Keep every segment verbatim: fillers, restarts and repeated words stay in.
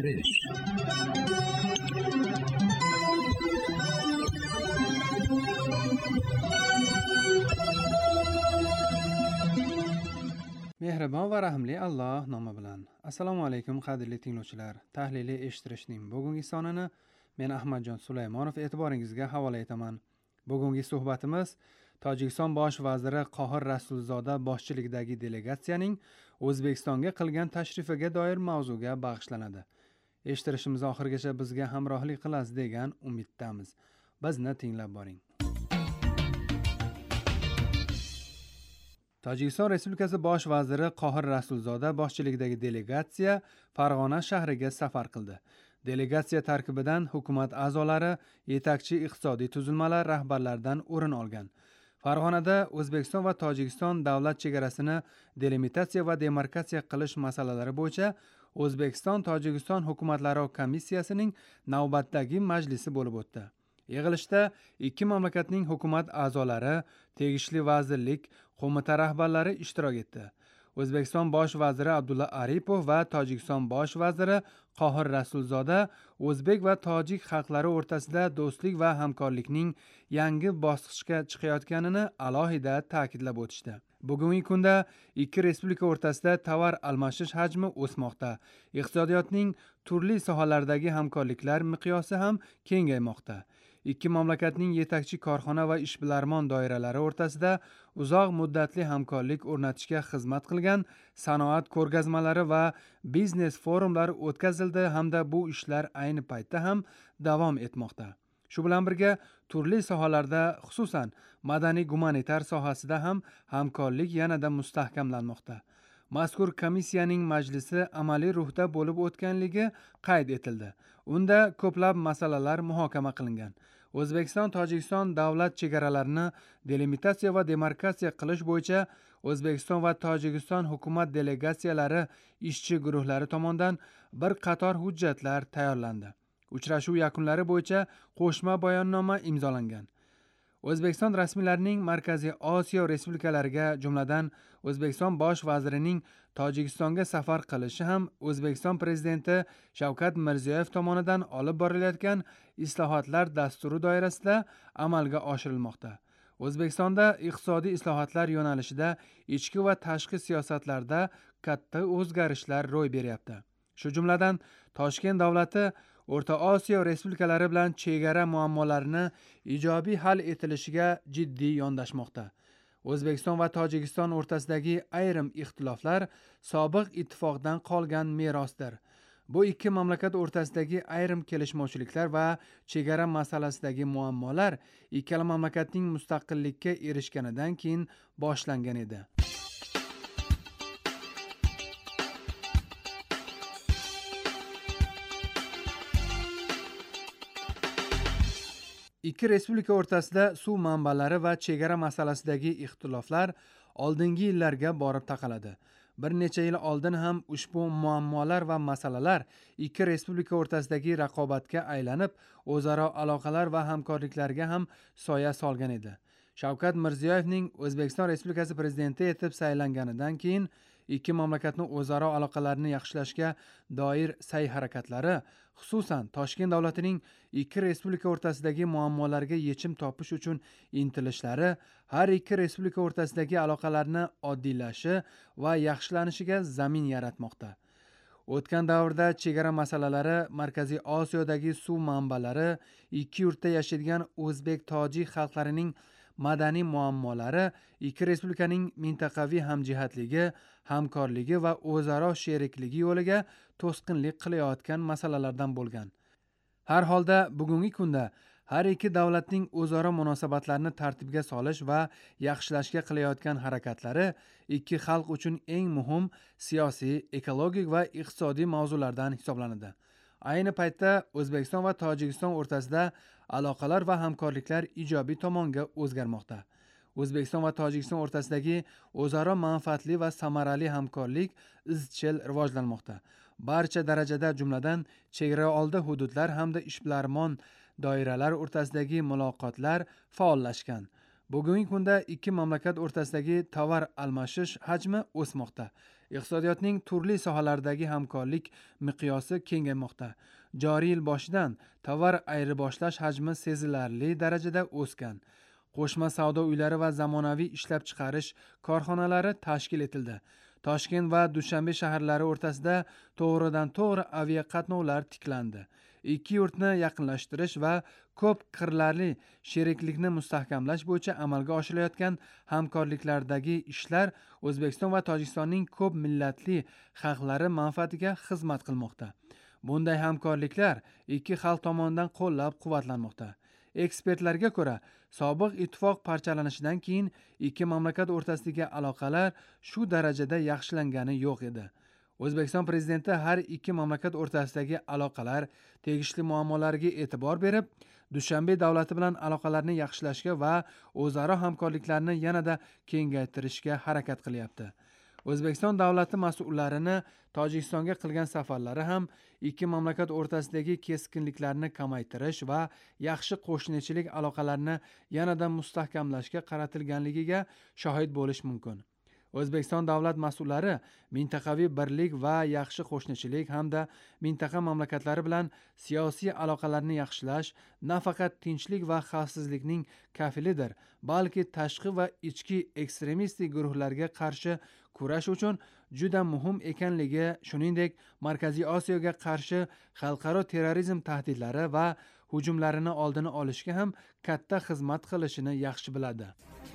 eshtirish. Mehribon va rahmli Alloh nomi bilan. Assalomu alaykum qadrli tinglovchilar. Tahliliy eshittirishning bugungi sonini men Ahmadjon Sulaymonov e'tiboringizga havola etaman. Bugungi suhbatimiz Tojikiston bosh vaziri Qohir Rasulzoda boshchiligidagi delegatsiyaning O'zbekistonga qilgan tashrifiga doir mavzuga bag'ishlanadi. Eshittirishimiz oxirigacha bizga hamrohlik qilasiz degan umiddamiz. Bizni tinglab boring. Tojikiston Respublikasi bosh vaziri Qohir Rasulzoda boshchiligidagi delegatsiya Farg'ona shahriga safar qildi. Delegatsiya tarkibidan hukumat a'zolari, yetakchi iqtisodiy tuzilmalar rahbarlaridan o'rin olgan. Farg'onada O'zbekiston va Tojikiston davlat chegarasini delimitatsiya va demarkatsiya qilish masalalari bo'yicha O'zbekiston-Tojikiston hukumatlararo komissiyasining navbatdagi majlisi bo'lib o'tdi. Yig'ilishda ikki mamlakatning hukumat a'zolari, tegishli vazirlik, qo'mita rahbarlari ishtirok etdi. O'zbekiston bosh vaziri Abdulla Aripov va Tojikiston bosh vaziri Qohir Rasulzoda o'zbek va tojik xalqlari o'rtasida do'stlik va hamkorlikning yangi bosqichga chiqayotganini alohida ta'kidlab o'tishdi. Bugungi kunda ikki respublika o'rtasida tovar almashish hajmi o'smoqda. Iqtisodiyotning turli sohalardagi hamkorliklar miqyosi ham kengaymoqda. Ikki mamlakatning yetakchi korxona va ishbilarmon doiralari o'rtasida uzoq muddatli hamkorlik o'rnatishga xizmat qilgan sanoat ko'rgazmalari va biznes forumlari o'tkazildi hamda bu ishlar ayni paytda ham davom etmoqda. Shu bilan birga turli sohalarda, xususan madaniy-gumanitar sohasida ham hamkorlik yanada mustahkamlanmoqda. Mazkur komissiyaning majlisi amaliy ruhda bo'lib o'tganligi qayd etildi. Unda ko'plab masalalar muhokama qilingan. O'zbekiston-Tojikiston davlat chegaralarini delimitatsiya va demarkatsiya qilish bo'yicha O'zbekiston va Tojikiston hukumat delegatsiyalari ishchi guruhlari tomonidan bir qator hujjatlar tayyorlandi. Uchrashuv yakunlari bo'yicha qo'shma bayonnoma imzolangan. O'zbekiston rasmiylarining Markaziy Osiyo respublikalariga, jumladan O'zbekiston bosh vazirining Tojikistonga safar qilishi ham O'zbekiston prezidenti Shavkat Mirziyoyev tomonidan olib borilayotgan islohotlar dasturi doirasida amalga oshirilmoqda. O'zbekistonda iqtisodiy islohotlar yo'nalishida ichki va tashqi siyosatlarda katta o'zgarishlar ro'y beryapti. Shu jumladan Toshkent davlati O'rta Osiyo respublikalari bilan chegara muammolarini ijobiy hal etilishiga jiddiy yondashmoqda. O'zbekiston va Tojikiston o'rtasidagi ayrim ixtiloflar sobiq ittifoqdan qolgan merosdir. Bu ikki mamlakat o'rtasidagi ayrim kelishmovchiliklar va chegara masalasidagi muammolar ikkala mamlakatning mustaqillikka erishganidan keyin boshlangan edi. Ikki respublika o'rtasida suv manbalari va chegara masalasidagi ixtiloflar oldingi yillarga borib taqaladi. Bir necha yil oldin ham ushbu muammolar va masalalar ikki respublika o'rtasidagi raqobatga aylanib, o'zaro aloqalar va hamkorliklarga ham soya solgan edi. Shavkat Mirziyoyevning O'zbekiston Respublikasi prezidenti etib saylanganidan keyin ikki mamlakatning o'zaro aloqalarini yaxshilashga doir sa'y-harakatlari, xususan Toshkent davlatining ikki respublika o'rtasidagi muammolarga yechim topish uchun intilishlari har ikki respublika o'rtasidagi aloqalarni oddiylashi va yaxshilanishiga zamin yaratmoqda. O'tgan davrda chegara masalalari, Markaziy Osiyodagi suv manbalari, ikki yurtda yashaydigan o'zbek-tojik xalqlarining madaniy muammolari ikki respublikaning mintaqaviy hamjihatligi, hamkorligi va o'zaro sherikligi yo'liga to'sqinlik qilayotgan masalalardan bo'lgan. Har holda bugungi kunda har ikki davlatning o'zaro munosabatlarni tartibga solish va yaxshilashga qilayotgan harakatlari ikki xalq uchun eng muhim siyosiy, ekologik va iqtisodiy mavzulardan hisoblanadi. Ayni paytda O'zbekiston va Tojikiston o'rtasida aloqalar va hamkorliklar ijobiy tomonga o'zgarmoqda. O'zbekiston va Tojikiston o'rtasidagi o'zaro manfaatli va samarali hamkorlik izchil rivojlanmoqda. Barcha darajada, jumladan chegara oldi hududlar hamda ishbilarmon doiralar o'rtasidagi muloqotlar faollashgan. Bugungi kunda ikki mamlakat o'rtasidagi tovar almashish hajmi o'smoqda. Iqtisodiyotning turli sohalaridagi hamkorlik miqyosi kengaymoqda. Joriy yil boshidan tovar ayirboshlash hajmi sezilarli darajada o'sgan. Qo'shma savdo uylari va zamonaviy ishlab chiqarish korxonalari tashkil etildi. Toshkent va Dushanbe shaharlari o'rtasida to'g'ridan to'g'ri aviaqatnovlar tiklandi. Ikki yurtni yaqinlashtirish va ko'p qirrali sheriklikni mustahkamlash bo'yicha amalga oshirilayotgan hamkorliklardagi ishlar O'zbekiston va Tojikistonning ko'p millatli xalqlari manfaatiga xizmat qilmoqda. Bunday hamkorliklar ikki xalq tomonidan qo'llab-quvvatlanmoqda. Ekspertlarga ko'ra, sobiq ittifoq parchalanishidan keyin ikki mamlakat o'rtasidagi aloqalar shu darajada yaxshilangani yo'q edi. O'zbekiston prezidenti har ikki mamlakat o'rtasidagi aloqalar tegishli muammolariga e'tibor berib, Dushanbe davlati bilan aloqalarni yaxshilashga va o'zaro hamkorliklarni yanada kengaytirishga harakat qilyapti. O'zbekiston davlati mas'ullarini Tojikistonga qilgan safarlari ham ikki mamlakat o'rtasidagi keskinliklarni kamaytirish va yaxshi qo'shnichilik aloqalarini yanada mustahkamlashga qaratilganligiga shohid bo'lish mumkin. O'zbekiston davlat mas'ullari mintaqaviy birlik va yaxshi qo'shnichilik hamda mintaqa mamlakatlari bilan siyosiy aloqalarni yaxshilash nafaqat tinchlik va xavfsizlikning kafilidir, balki tashqi va ichki ekstremistik guruhlarga qarshi kurash uchun juda muhim ekanligi, shuningdek Markaziy Osiyoga qarshi xalqaro terrorizm tahdidlari va hujumlarini oldini olishga ham katta xizmat qilishini yaxshi biladi.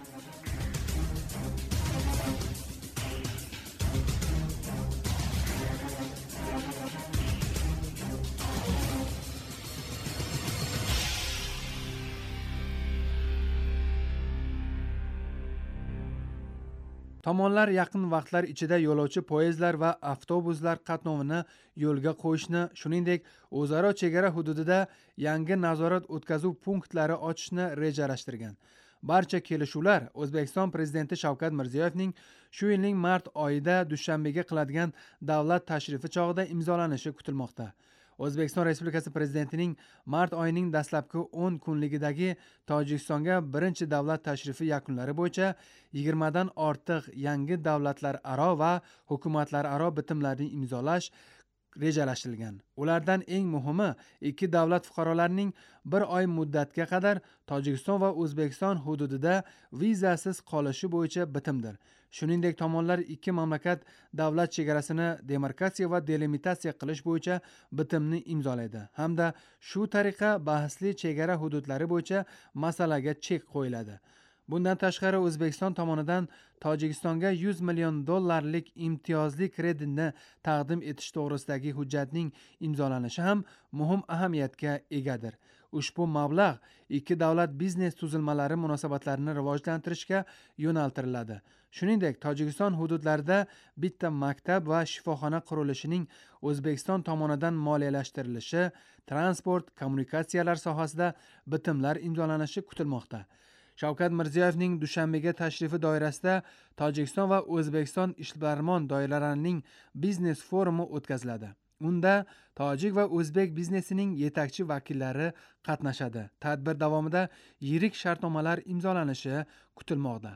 Tomonlar yaqin vaqtlar ichida yo'lovchi poyezdlar va avtobuslar qatnovini yo'lga qo'yishni, shuningdek, o'zaro chegara hududida yangi nazorat o'tkazuv punktlari ochishni rejalashtirgan. Barcha kelishuvlar O'zbekiston prezidenti Shavkat Mirziyoyevning shu yilning mart oyida Dushanbega qiladigan davlat tashrifi chog'ida imzolanishi kutilmoqda. O'zbekiston Respublikasi prezidentining mart oyining dastlabki o'n kunligidagi Tojikistonga birinchi davlat tashrifi yakunlari bo'yicha yigirmadan ortiq yangi davlatlararo va hukumatlararo bitimlarni imzolash rejalashtirilgan. Ulardan eng muhimi ikki davlat fuqarolarining bir oy muddatga qadar Tojikiston va O'zbekiston hududida vizasiz qolishi bo'yicha bitimdir. Shuningdek, tomonlar ikki mamlakat davlat chegarasini demarkatsiya va delimitatsiya qilish bo'yicha bitimni imzolaydi hamda shu tariqa bahsli chegara hududlari bo'yicha masalaga chek qo'yiladi. Bundan tashqari O'zbekiston tomonidan Tojikistonga yuz million dollarlik imtiyozli kreditni taqdim etish to'g'risidagi hujjatning imzolanishi ham muhim ahamiyatga egadir. Ushbu mablag' ikki davlat biznes tuzilmalari munosabatlarini rivojlantirishga yo'naltiriladi. Shuningdek, Tojikiston hududlarida bitta maktab va shifoxona qurilishining O'zbekiston tomonidan moliyalashtirilishi, transport, kommunikatsiyalar sohasida bitimlar imzolanishi kutilmoqda. Shavkat Mirziyoyevning Dushanbega tashrifi doirasida Tojikiston va O'zbekiston ishbilarmon doiralarining biznes forumi o'tkaziladi. Unda tojik va o'zbek biznesining yetakchi vakillari qatnashadi. Tadbir davomida yirik shartnomalar imzolanishi kutilmoqda.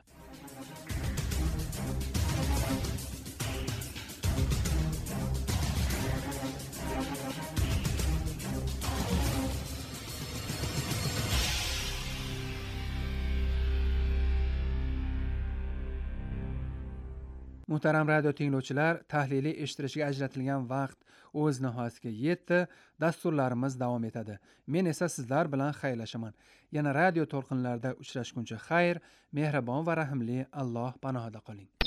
Muhtaram radio tinglovchilar, tahliliy eshittirishga ajratilgan vaqt o'z nihoyasiga yetdi. Dasturlarimiz davom etadi. Men esa sizlar bilan xayrlashaman. Yana radio to'lqinlarida uchrashguncha xayr, mehribon va rahimli Alloh panohida qoling.